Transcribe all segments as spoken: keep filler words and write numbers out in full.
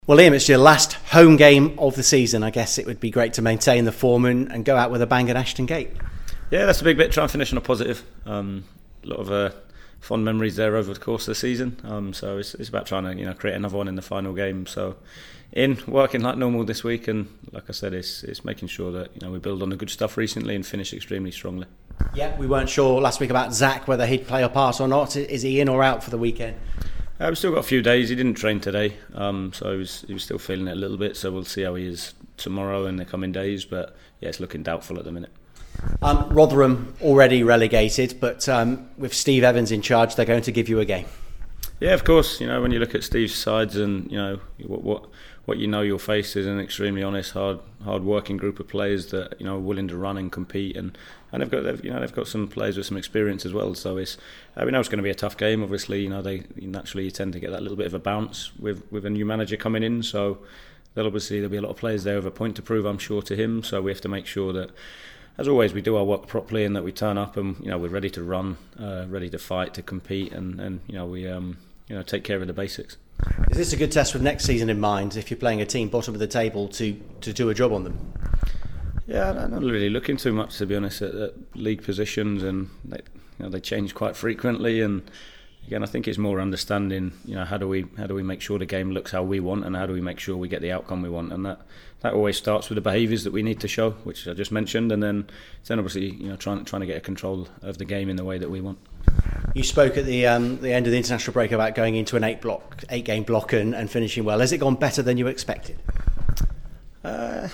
Well, Liam, it's your last home game of the season. I guess it would be great to maintain the form and, and go out with a bang at Ashton Gate. Yeah, that's a big bit. Try and finish on a positive. Um, a lot of uh, fond memories there over the course of the season. Um, so it's, it's about trying to you know create another one in the final game. So in working like normal this week, and like I said, it's it's making sure that you know we build on the good stuff recently and finish extremely strongly. Yeah, we weren't sure last week about Zach whether he'd play a part or not. Is he in or out for the weekend? Uh, we've still got a few days. He didn't train today, um, so he was, he was still feeling it a little bit. So we'll see how he is tomorrow and the coming days. But yeah, it's looking doubtful at the minute. Um, Rotherham already relegated, but um, with Steve Evans in charge, they're going to give you a game. Yeah, of course. You know, when you look at Steve's sides and you know what what what you know you'll face is an extremely honest, hard, hard working group of players that you know are willing to run and compete, and, and they've got they've, you know they've got some players with some experience as well. So it's uh, we know it's going to be a tough game. Obviously, you know they naturally you tend to get that little bit of a bounce with with a new manager coming in. So there'll obviously there'll be a lot of players there with a point to prove, I'm sure, to him. So we have to make sure that, as always, we do our work properly and that we turn up and you know we're ready to run, uh, ready to fight, to compete, and, and you know we um, you know take care of the basics. Is this a good test with next season in mind? If you're playing a team bottom of the table, to to do a job on them? Yeah, I'm not really looking too much, to be honest, at, at league positions, and they, you know they change quite frequently. And again, I think it's more understanding, you know, how do we how do we make sure the game looks how we want, and how do we make sure we get the outcome we want, and that. That always starts with the behaviours that we need to show, which I just mentioned, and then, then obviously, you know, trying trying to get a control of the game in the way that we want. You spoke at the um, the end of the international break about going into an eight block, eight game block and, and finishing well. Has it gone better than you expected? Uh,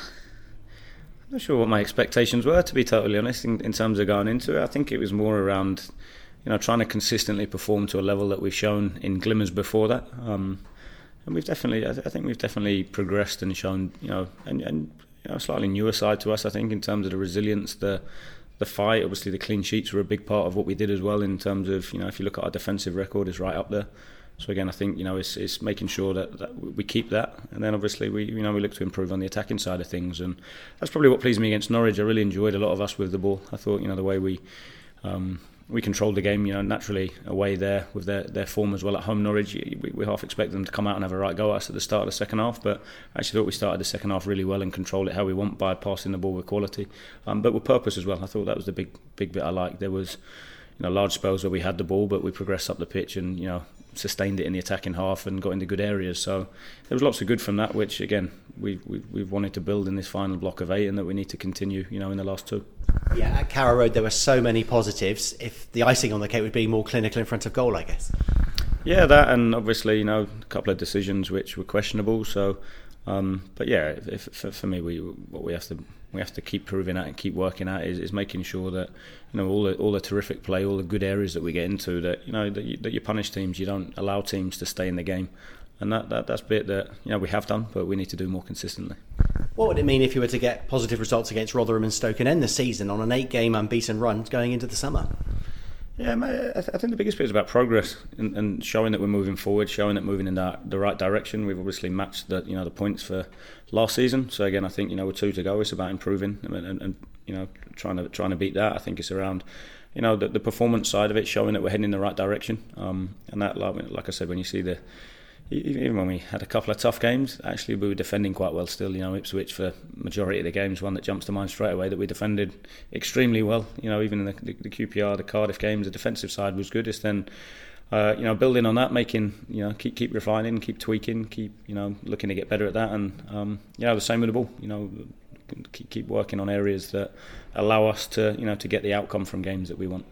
I'm not sure what my expectations were, to be totally honest. In, in terms of going into it, I think it was more around, you know, trying to consistently perform to a level that we've shown in glimmers before that. Um, And we've definitely, I think we've definitely progressed and shown, you know, and, and you know, a slightly newer side to us. I think in terms of the resilience, the the fight. Obviously, the clean sheets were a big part of what we did as well. In terms of, you know, if you look at our defensive record, it's right up there. So again, I think you know, it's, it's making sure that, that we keep that, and then obviously we, you know, we look to improve on the attacking side of things, and that's probably what pleased me against Norwich. I really enjoyed a lot of us with the ball. I thought, you know, the way we. Um, We controlled the game, you know, naturally away there with their, their form as well at home. Norwich, we, we half expect them to come out and have a right go at us at the start of the second half, but I actually thought we started the second half really well and controlled it how we want by passing the ball with quality, um, but with purpose as well. I thought that was the big big bit I liked. There was, you know, large spells where we had the ball, but we progressed up the pitch and, you know, sustained it in the attacking half and got into good areas. So there was lots of good from that, which again we we've, we've wanted to build in this final block of eight, and that we need to continue, you know, in the last two. Yeah, at Carrow Road there were so many positives. If the icing on the cake would be more clinical in front of goal, I guess. Yeah, that, and obviously, you know, a couple of decisions which were questionable. So, um, but yeah, if, for, for me, we what we have to we have to keep proving at and keep working at is, is making sure that, you know, all the all the terrific play, all the good areas that we get into, that you know that you, that you punish teams, you don't allow teams to stay in the game, and that, that that's a bit that, you know, we have done, but we need to do more consistently. What would it mean if you were to get positive results against Rotherham and Stoke and end the season on an eight-game unbeaten run going into the summer? Yeah, I think the biggest bit is about progress and, and showing that we're moving forward, showing that we're moving in that, the right direction. We've obviously matched the you know the points for last season, so again I think, you know, with two to go, it's about improving and, and, and you know trying to trying to beat that. I think it's around, you know, the, the performance side of it, showing that we're heading in the right direction, um, and that, like, like I said, when you see the. Even when we had a couple of tough games, actually we were defending quite well still. You know, Ipswich for the majority of the games, one that jumps to mind straight away, that we defended extremely well. You know, even in the, the, the Q P R, the Cardiff games, the defensive side was good. It's then, uh, you know, building on that, making, you know, keep keep refining, keep tweaking, keep, you know, looking to get better at that, and um, you know, the same with the ball. You know, keep keep working on areas that allow us to, you know, to get the outcome from games that we want.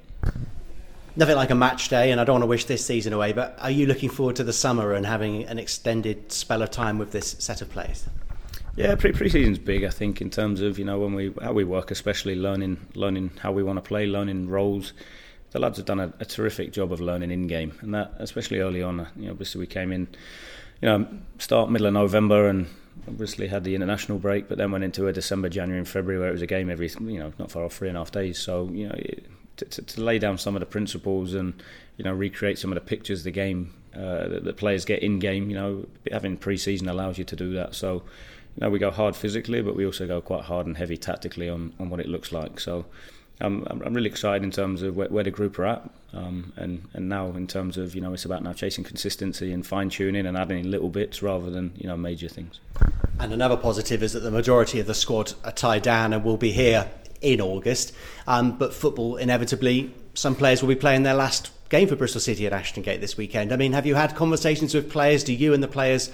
Nothing like a match day, and I don't want to wish this season away, but are you looking forward to the summer and having an extended spell of time with this set of players? Yeah, pre pre-season's big, I think, in terms of, you know, when we how we work, especially learning learning how we want to play, learning roles. The lads have done a, a terrific job of learning in game, and that especially early on. You know, obviously we came in, you know, start middle of November, and obviously had the international break, but then went into a December, January, and February where it was a game every, you know, not far off three and a half days. So, you know. It, To, to, to lay down some of the principles and, you know, recreate some of the pictures of the game uh, that the players get in game. You know, having pre-season allows you to do that. So, you know, we go hard physically, but we also go quite hard and heavy tactically on, on what it looks like. So, I'm, I'm really excited in terms of where, where the group are at, um, and and now in terms of, you know, it's about now chasing consistency and fine tuning and adding in little bits rather than, you know, major things. And another positive is that the majority of the squad are tied down and will be here in August. Um, but football, inevitably, some players will be playing their last game for Bristol City at Ashton Gate this weekend. I mean, have you had conversations with players? Do you and the players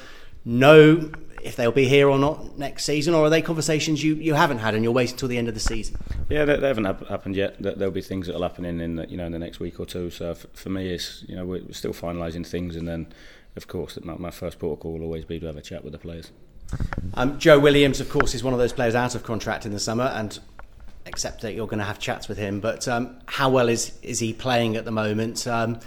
know if they'll be here or not next season, or are they conversations you, you haven't had and you're waiting until the end of the season? Yeah, they, they haven't happened yet. There'll be things that'll happen in, in the, you know, in the next week or two. So for, for me, it's, you know, we're still finalising things, and then of course my, my first protocol will always be to have a chat with the players. Um, Joe Williams, of course, is one of those players out of contract in the summer, and accept that you're going to have chats with him. But um, how well is is he playing at the moment? Um,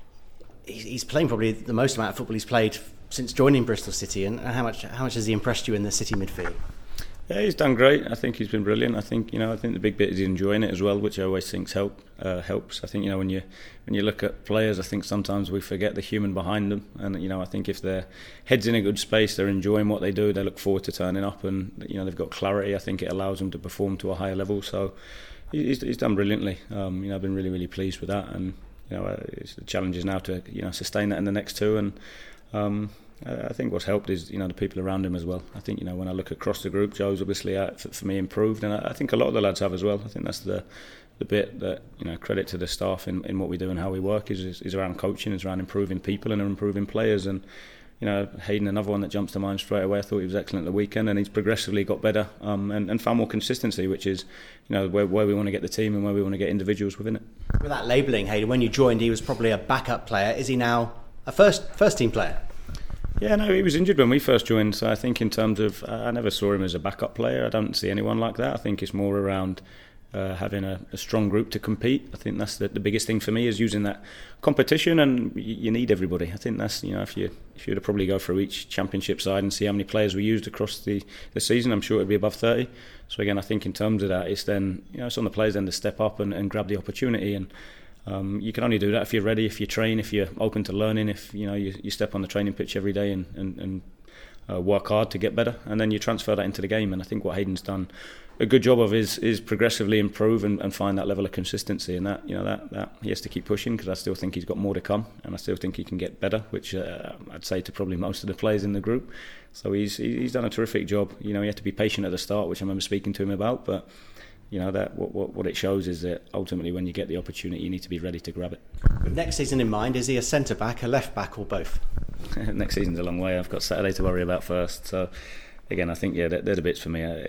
he's, he's playing probably the most amount of football he's played since joining Bristol City, and how much how much has he impressed you in the City midfield? Yeah, he's done great. I think he's been brilliant. I think, you know, I think the big bit is he's enjoying it as well, which I always think help uh, helps. I think, you know, when you when you look at players, I think sometimes we forget the human behind them, and, you know, I think if their head's in a good space, they're enjoying what they do, they look forward to turning up, and, you know, they've got clarity. I think it allows them to perform to a higher level. So he's he's done brilliantly. Um, you know, I've been really really pleased with that, and, you know, it's the challenge is now to, you know, sustain that in the next two. And um, I think what's helped is, you know, the people around him as well. I think, you know, when I look across the group, Joe's obviously uh, for, for me improved, and I, I think a lot of the lads have as well. I think that's the the bit that, you know, credit to the staff in, in what we do and how we work is, is is around coaching, is around improving people and improving players. And, you know, Hayden, another one that jumps to mind straight away. I thought he was excellent at the weekend, and he's progressively got better um, and, and found more consistency, which is, you know, where, where we want to get the team and where we want to get individuals within it. With that labelling, Hayden, when you joined, he was probably a backup player. Is he now a first first team player? Yeah, no, he was injured when we first joined, so I think in terms of, uh, I never saw him as a backup player. I don't see anyone like that. I think it's more around uh, having a, a strong group to compete. I think that's the, the biggest thing for me, is using that competition, and you, you need everybody. I think that's, you know, if you if you were to probably go through each championship side and see how many players we used across the, the season, I'm sure it'd be above thirty. So again, I think in terms of that, it's then, you know, it's on the players then to step up and, and grab the opportunity. And Um, you can only do that if you're ready, if you train, if you're open to learning, if, you know, you, you step on the training pitch every day and, and, and uh, work hard to get better, and then you transfer that into the game. And I think what Hayden's done a good job of is is progressively improve and, and find that level of consistency, and that, you know, that, that he has to keep pushing, because I still think he's got more to come, and I still think he can get better, which uh, I'd say to probably most of the players in the group. So he's he's done a terrific job. You know, he had to be patient at the start, which I remember speaking to him about, but, you know, that what, what what it shows is that ultimately when you get the opportunity, you need to be ready to grab it. With next season in mind, is he a centre back, a left back, or both? Next season's a long way. I've got Saturday to worry about first. So again, I think, yeah, they're, they're the bits for me. I,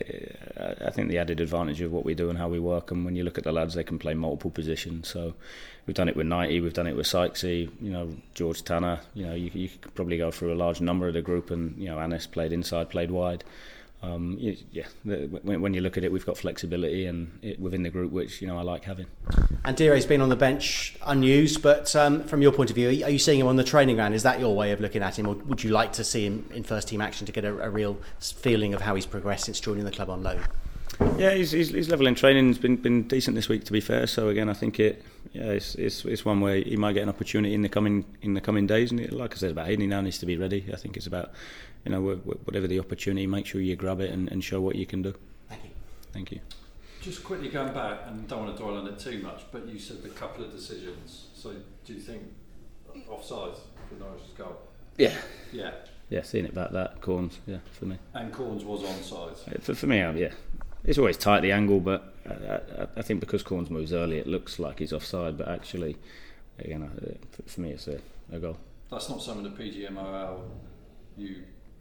I think the added advantage of what we do and how we work, and when you look at the lads, they can play multiple positions. So we've done it with Knighty, we've done it with Sykesy, you know, George Tanner. You know, you, you could probably go through a large number of the group, and, you know, Anis played inside, played wide. Um, yeah, when, when you look at it, we've got flexibility and it, within the group, which, you know, I like having. And Dire's been on the bench unused, but um, from your point of view, are you seeing him on the training ground? Is that your way of looking at him, or would you like to see him in first team action to get a, a real feeling of how he's progressed since joining the club on loan? Yeah, he's, he's, his level in training has been, been decent this week, to be fair. So again, I think it, yeah, it's, it's it's one where he might get an opportunity in the coming in the coming days. And it, like I said about Hayden, he now needs to be ready. I think it's about, you know, whatever the opportunity, make sure you grab it and, and show what you can do. Thank you. Thank you. Just quickly going back, and don't want to dwell on it too much, but you said a couple of decisions. So do you think offside for Norwich's goal? Yeah. Yeah. Yeah, seeing it back that, Corns, yeah, for me. And Corns was onside? For, for me, yeah. It's always tight, the angle, but I, I, I think because Corns moves early, it looks like he's offside, but actually, again, for, for me, it's a, a goal. That's not something the P G M O L, you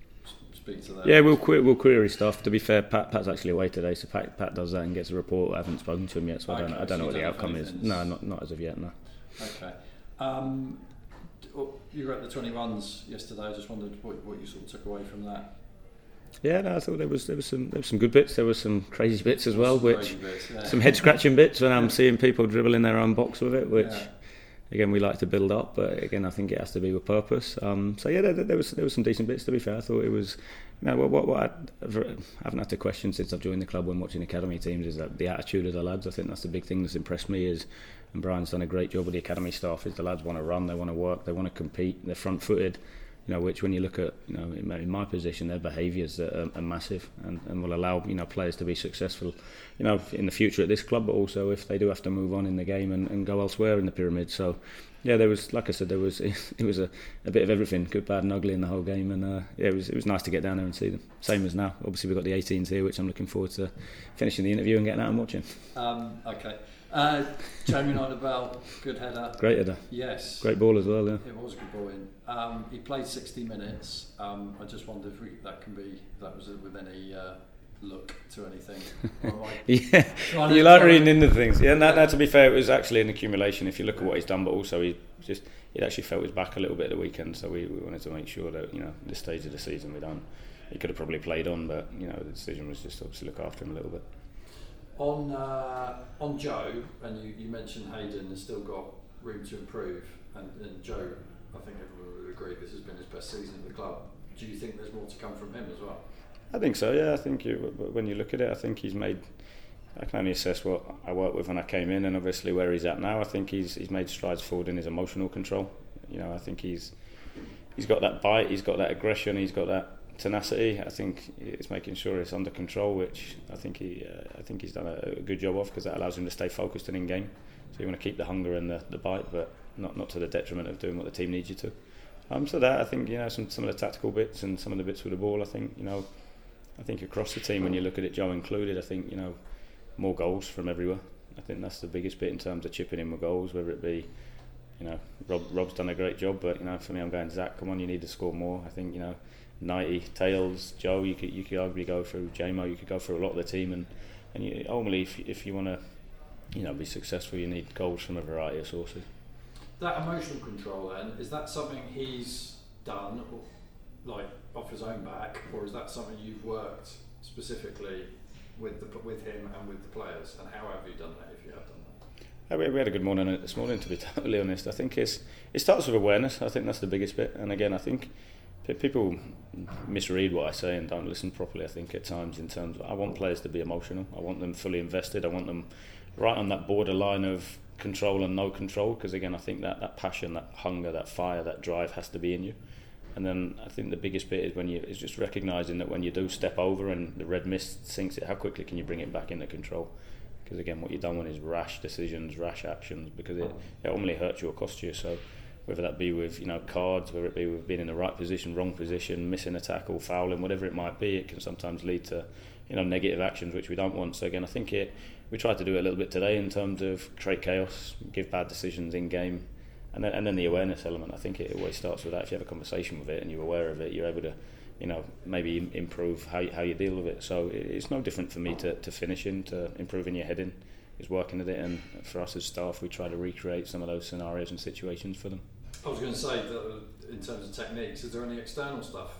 speak to them? Yeah, we'll, que- we'll query stuff. To be fair, Pat, Pat's actually away today, so Pat, Pat does that and gets a report. I haven't spoken to him yet, so I don't, okay, I don't so know what the outcome is. Is. No, not, not as of yet, no. Okay. Um, you were at the twenty-ones yesterday. I just wondered what, what you sort of took away from that. Yeah, no, I thought there was there was some there was some good bits. There were some crazy bits as well, some which bits, yeah. some head scratching bits when I'm seeing people dribble in their own box with it, which yeah. again we like to build up, but again I think it has to be with purpose. Um, so yeah, there, there was there was some decent bits. To be fair, I thought it was. You know, what, what I haven't had to question since I've joined the club when watching academy teams is that the attitude of the lads. I think that's the big thing that's impressed me. Is and Brian's done a great job with the academy staff. Is the lads want to run, they want to work, they want to compete, they're front footed. you know, which when you look at, you know, in, in my position, their behaviours are, are massive and, and will allow, you know, players to be successful, you know, in the future at this club, but also if they do have to move on in the game and, and go elsewhere in the pyramid. So, yeah, there was, like I said, there was it was a, a bit of everything, good, bad, and ugly in the whole game, and uh, yeah, it was it was nice to get down there and see them. Same as now. Obviously, we've got the eighteens here, which I'm looking forward to finishing the interview and getting out and watching. Um, okay. Uh, Jamie Knight-Bell, good header. Great header. Yes. Great ball as well, yeah. It was a good ball in. Um, he played sixty minutes. Um, I just wonder if we, that can be, that was with any uh, look to anything. Like, yeah, you like reading into things. Yeah, now, now to be fair, it was actually an accumulation if you look at what he's done, but also he just, he actually felt his back a little bit at the weekend, so we, we wanted to make sure that, you know, this stage of the season we don't, he could have probably played on, but, you know, the decision was just to obviously look after him a little bit. On uh, on Joe, and you, you mentioned Hayden has still got room to improve, and, and Joe, I think everyone would agree this has been his best season at the club. Do you think there's more to come from him as well? I think so, yeah. I think you, when you look at it, I think he's made, I can only assess what I worked with when I came in, and obviously where he's at now. I think he's he's made strides forward in his emotional control. You know, I think he's he's got that bite, he's got that aggression, he's got that tenacity. I think it's making sure it's under control, which I think he uh, I think he's done a, a good job of, because that allows him to stay focused and in game. So you want to keep the hunger and the, the bite, but not not to the detriment of doing what the team needs you to. Um, so that I think, you know, some some of the tactical bits and some of the bits with the ball. I think, you know, I think across the team when you look at it, Joe included, I think, you know, more goals from everywhere. I think that's the biggest bit in terms of chipping in with goals, whether it be, you know, Rob Rob's done a great job, but, you know, for me, I'm going, Zach, come on, you need to score more. I think, you know, Nighty, Tails, Joe, you could you could arguably go through J-Mo, you could go through a lot of the team, and and you, ultimately, if if you want to, you know, be successful, you need goals from a variety of sources. That emotional control, then, is that something he's done, like off his own back, or is that something you've worked specifically with the with him and with the players? And how have you done that, if you have done that? We had a good morning this morning, to be totally honest. I think it's it starts with awareness. I think that's the biggest bit, and again, I think people misread what I say and don't listen properly, I think, at times, in terms of, I want players to be emotional, I want them fully invested, I want them right on that borderline of control and no control, because again, I think that, that passion, that hunger, that fire, that drive has to be in you. And then I think the biggest bit is when you is just recognising that when you do step over and the red mist sinks it, how quickly can you bring it back into control? Because again, what you don't want is rash decisions, rash actions, because it, it ultimately hurts you or costs you. So whether that be with, you know, cards, whether it be with being in the right position, wrong position, missing a tackle, fouling, whatever it might be, it can sometimes lead to, you know, negative actions which we don't want. So again, I think it we tried to do it a little bit today in terms of create chaos, give bad decisions in game, and then and then the awareness element. I think it always starts with that. If you have a conversation with it and you're aware of it, you're able to, you know, maybe improve how you, how you deal with it. So it's no different for me to, to finishing, to improving your heading, is working at it, and for us as staff, we try to recreate some of those scenarios and situations for them. I was going to say that in terms of techniques, is there any external stuff,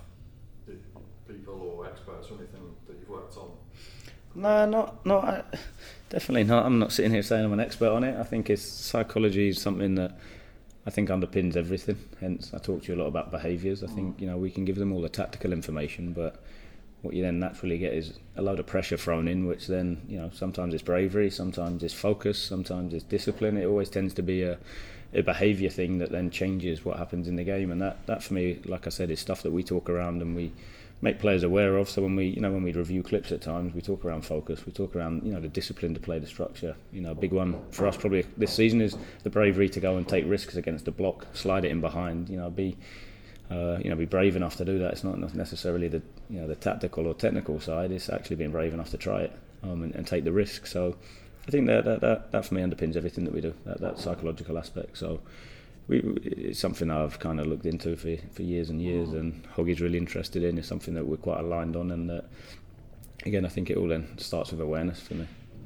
people or experts or anything that you've worked on? No, not not I, definitely not. I'm not sitting here saying I'm an expert on it. I think it's psychology is something that I think underpins everything. Hence, I talk to you a lot about behaviours. I think, you know, we can give them all the tactical information, but what you then naturally get is a load of pressure thrown in, which then, you know, sometimes it's bravery, sometimes it's focus, sometimes it's discipline. It always tends to be a a behaviour thing that then changes what happens in the game, and that, that for me, like I said, is stuff that we talk around and we make players aware of. So when we, you know, when we review clips at times, we talk around focus, we talk around, you know, the discipline to play the structure. You know, a big one for us probably this season is the bravery to go and take risks against the block, slide it in behind. You know, be, uh, you know, be brave enough to do that. It's not necessarily the, you know, the tactical or technical side. It's actually being brave enough to try it um, and, and take the risk. So I think that that, that that for me underpins everything that we do, that, that psychological aspect. So we, it's something I've kind of looked into for for years and years, and Hoggy's really interested in. It's something that we're quite aligned on, and that, again, I think it all then starts with awareness for me.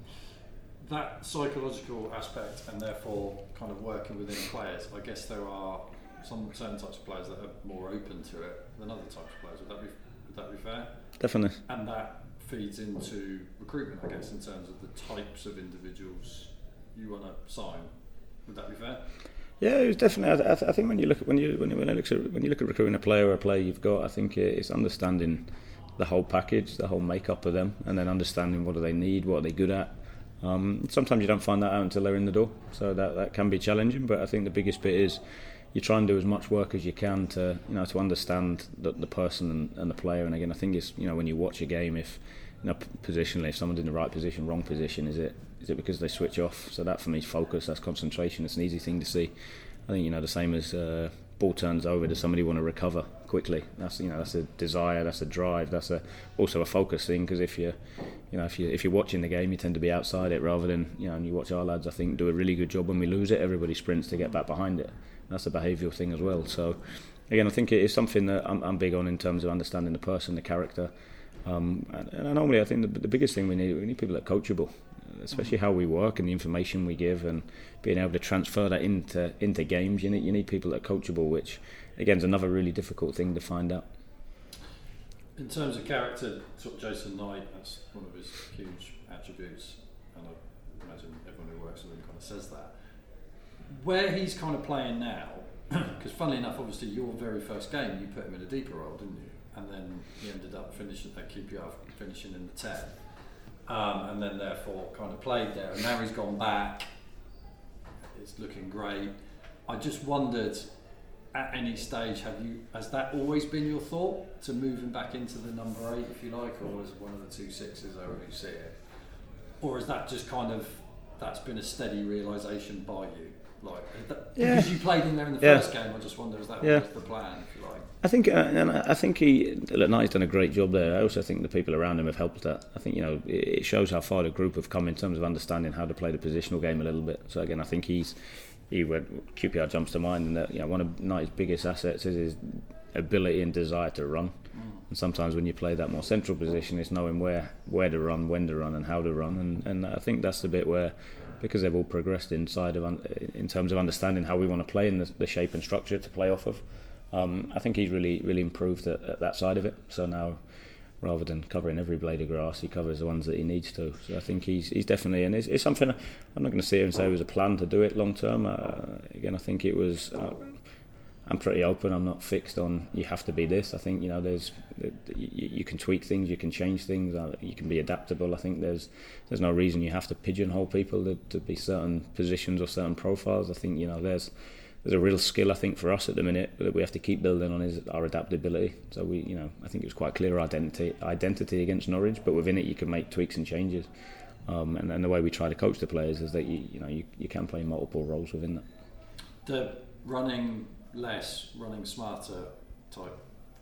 That psychological aspect, and therefore kind of working within players, I guess there are some certain types of players that are more open to it than other types of players. Would that be would that be fair? Definitely. And that feeds into recruitment, I guess, in terms of the types of individuals you want to sign. Would that be fair? Yeah, it was definitely. I, th- I think when you look at when you when you, when you look at when you look at recruiting a player or a player you've got, I think it's understanding the whole package, the whole makeup of them, and then understanding what do they need, what are they good at. Um, sometimes you don't find that out until they're in the door, so that that can be challenging. But I think the biggest bit is, you try and do as much work as you can to you know to understand the, the person and, and the player. And again, I think it's you know when you watch a game, if you know positionally, if someone's in the right position, wrong position, is it is it because they switch off? So that for me is focus, that's concentration. It's an easy thing to see. I think you know the same as uh, ball turns over, does somebody want to recover quickly? That's you know that's a desire, that's a drive, that's a also a focus thing. Because if you you know if you if you're watching the game, you tend to be outside it rather than you know. And you watch our lads, I think, do a really good job when we lose it. Everybody sprints to get back behind it. That's a behavioural thing as well. So again, I think it is something that I'm, I'm big on in terms of understanding the person, the character. Um, and, and normally, I think the, the biggest thing we need we need people that are coachable, especially how we work and the information we give, and being able to transfer that into into games. You need you need people that are coachable, which again is another really difficult thing to find out. In terms of character, sort of Jason Knight, that's one of his huge attributes, and I imagine everyone who works with him kind of says that. Where he's kind of playing now, because funnily enough, obviously your very first game you put him in a deeper role, didn't you? And then he ended up finishing at Q P R, finishing in the ten. Um, and then therefore kind of played there, and now he's gone back. It's looking great. I just wondered, at any stage, have you has that always been your thought to move him back into the number eight, if you like, or as one of the two sixes, however you see it, or is that just kind of that's been a steady realisation by you? Like that, yeah. Because you played in there in the yeah. first game, I just wonder, is that yeah. the plan, if you like? I think, uh, and I think he, look, Knight's done a great job there. I also think the people around him have helped that. I think you know it shows how far the group have come in terms of understanding how to play the positional game a little bit. So again, I think he's he went Q P R jumps to mind, and that you know one of Knight's biggest assets is his ability and desire to run. Mm. And sometimes when you play that more central position, it's knowing where where to run, when to run, and how to run. And and I think that's the bit where, because they've all progressed inside of in terms of understanding how we want to play and the, the shape and structure to play off of. Um, I think he's really really improved at, at that side of it. So now, rather than covering every blade of grass, he covers the ones that he needs to. So I think he's he's definitely, and it's, it's something I'm not going to sit here and say it was a plan to do it long term. Uh, again, I think it was. Uh, I'm pretty open. I'm not fixed on you have to be this. I think you know there's you, you can tweak things, you can change things, you can be adaptable. I think there's there's no reason you have to pigeonhole people to, to be certain positions or certain profiles. I think you know there's there's a real skill I think for us at the minute that we have to keep building on is our adaptability. So we you know I think it was quite clear identity identity against Norwich, but within it you can make tweaks and changes. Um, and, and the way we try to coach the players is that you you know you, you can play multiple roles within that. The running less, running smarter type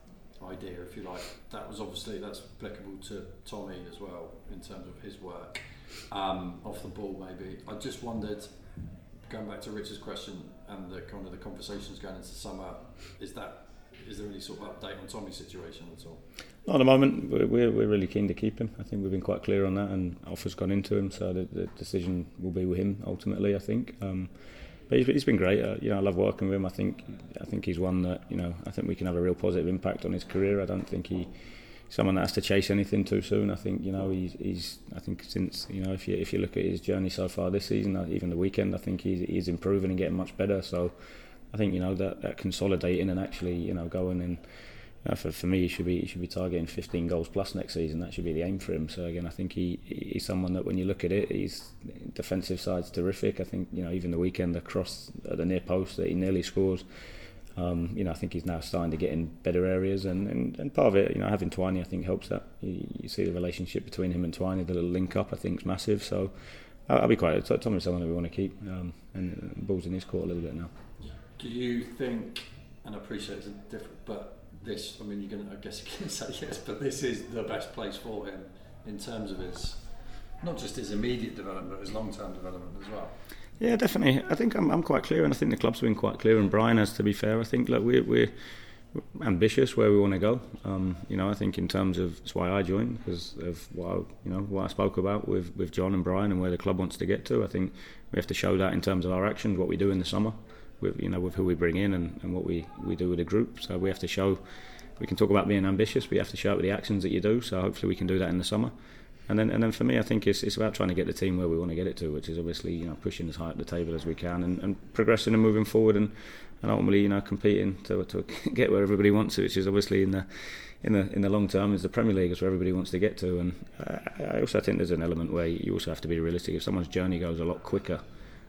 idea, if you like, that was obviously that's applicable to Tommy as well in terms of his work um, off the ball. Maybe I just wondered, going back to Richard's question and the kind of the conversations going into summer, is that is there any sort of update on Tommy's situation at all? Not at the moment. We're we're really keen to keep him. I think we've been quite clear on that, and offers gone into him, so the, the decision will be with him ultimately. I think. Um, But he's, he's been great. Uh, you know, I love working with him. I think I think he's one that you know I think we can have a real positive impact on his career. I don't think he someone that has to chase anything too soon. I think you know he's, he's I think since you know if you if you look at his journey so far this season, even the weekend, I think he's he's improving and getting much better. So I think you know that, that consolidating and actually you know going and. You know, for, for me, he should be he should be targeting fifteen goals plus next season. That should be the aim for him. So again, I think he he's someone that when you look at it, his defensive side's terrific. I think you know even the weekend, the cross at the near post that he nearly scores. Um, you know, I think he's now starting to get in better areas, and, and, and part of it, you know, having Twiney, I think helps that. You, you see the relationship between him and Twiney, the little link up, I think is massive. So I'll, I'll be quite. Tommy's someone that we want to keep, um, and the ball's in his court a little bit now. Do you think? And I appreciate it's different, but. This, I mean, you're going to, I guess you can say yes, but this is the best place for him in terms of his, not just his immediate development, but his long-term development as well. Yeah, definitely. I think I'm, I'm quite clear, and I think the club's been quite clear, and Brian has, to be fair. I think, look, we're, we're ambitious where we want to go. Um, you know, I think in terms of, that's why I joined, because of what I, you know, what I spoke about with, with John and Brian and where the club wants to get to. I think we have to show that in terms of our actions, what we do in the summer. With you know with who we bring in and, and what we, we do with the group. So we have to show, we can talk about being ambitious, but you have to show it with the actions that you do. So hopefully we can do that in the summer. And then and then for me, I think it's it's about trying to get the team where we want to get it to, which is obviously you know pushing as high up the table as we can and, and progressing and moving forward and, and ultimately you know competing to to get where everybody wants to, which is obviously in the in the in the long term is the Premier League, is where everybody wants to get to. And I, I also think there's an element where you also have to be realistic. If someone's journey goes a lot quicker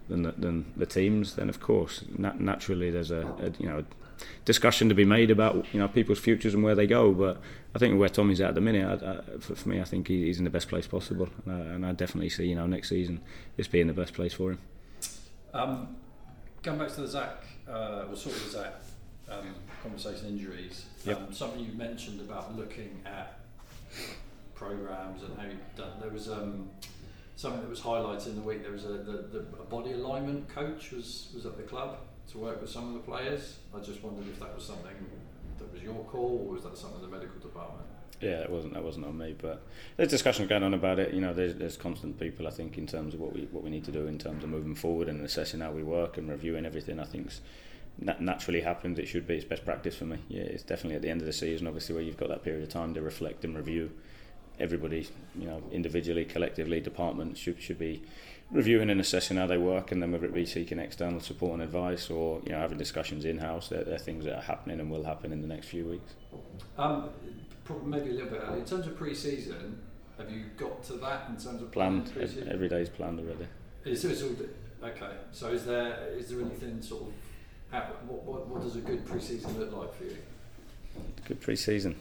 than the, than the teams, then of course nat- naturally there's a, a you know a discussion to be made about you know people's futures and where they go. But I think where Tommy's at at the minute, I, I, for, for me, I think he, he's in the best place possible, uh, and I definitely see you know next season this being the best place for him. Um, going back to the Zach, uh, well, sort of the Zach um, conversation, injuries. Yep. Um, something you mentioned about looking at programs and how you've done. There was um, something that was highlighted in the week. There was a, the, the, a body alignment coach was was at the club to work with some of the players. I just wondered if that was something that was your call, or was that something of the medical department? Yeah, that wasn't that wasn't on me, but there's discussion going on about it. You know, there's there's constant people, I think, in terms of what we what we need to do in terms of moving forward and assessing how we work and reviewing everything. I think nat- naturally happens. It should be. It's best practice for me. Yeah, it's definitely at the end of the season, obviously, where you've got that period of time to reflect and review. Everybody, you know, individually, collectively, departments should should be reviewing and assessing how they work, and then whether it be seeking external support and advice, or you know having discussions in house. They're, they're things that are happening and will happen in the next few weeks. Um, probably maybe a little bit early. In terms of pre-season, have you got to that in terms of Planned. pre-season? Every day's planned already. Is, is all, okay. So is there is there anything sort of how, what, what what does a good pre-season look like for you? Good pre-season.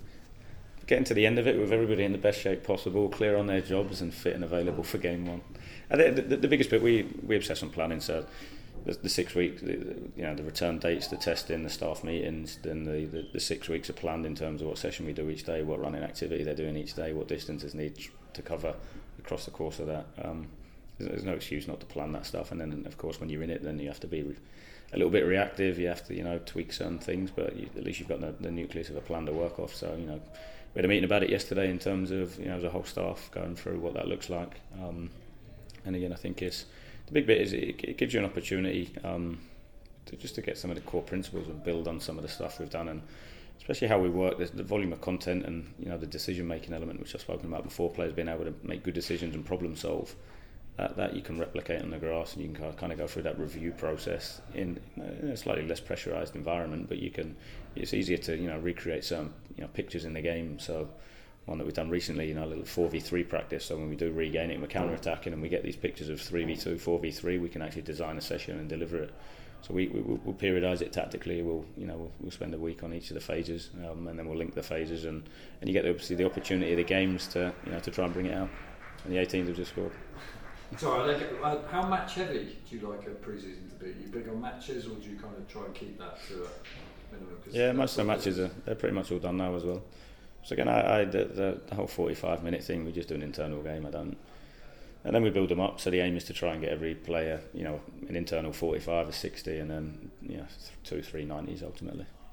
Getting to the end of it with everybody in the best shape possible, clear on their jobs and fit and available for game one. I think the, the, the biggest bit we we obsess on planning. So the, the six weeks, the, you know, the return dates, the testing, the staff meetings, then the, the, the six weeks are planned in terms of what session we do each day, what running activity they're doing each day, what distances need to cover across the course of that. Um, there's, there's no excuse not to plan that stuff. And then of course when you're in it, then you have to be re- a little bit reactive. You have to you know tweak certain things, but you, at least you've got the, the nucleus of a plan to work off. So you know. We had a meeting about it yesterday in terms of, you know, as a whole staff going through what that looks like. Um, and again, I think it's, the big bit is it, it gives you an opportunity um, to just to get some of the core principles and build on some of the stuff we've done, and especially how we work, the, the volume of content and, you know, the decision-making element, which I've spoken about before, players being able to make good decisions and problem solve. That, that you can replicate on the grass, and you can kind of go through that review process in a slightly less pressurised environment. But you can, it's easier to you know recreate some you know pictures in the game. So one that we've done recently, you know, a little four v three practice. So when we do regain it, and we're counter attacking, and we get these pictures of three v two, four v three, we can actually design a session and deliver it. So we, we we'll periodise it tactically. We'll you know we'll, we'll spend a week on each of the phases, um, and then we'll link the phases, and, and you get obviously the opportunity of the games to you know to try and bring it out. And the eighteens have just scored. Sorry, like, uh, how match heavy do you like a pre-season to be? Are you big on matches, or do you kind of try and keep that to a minimum? Yeah, most of the matches are they're pretty much all done now as well. So again, I, I the, the, the whole forty-five minute thing, we just do an internal game. I don't, and then we build them up. So the aim is to try and get every player, you know, an internal forty-five or sixty, and then you know two, three nineties ultimately.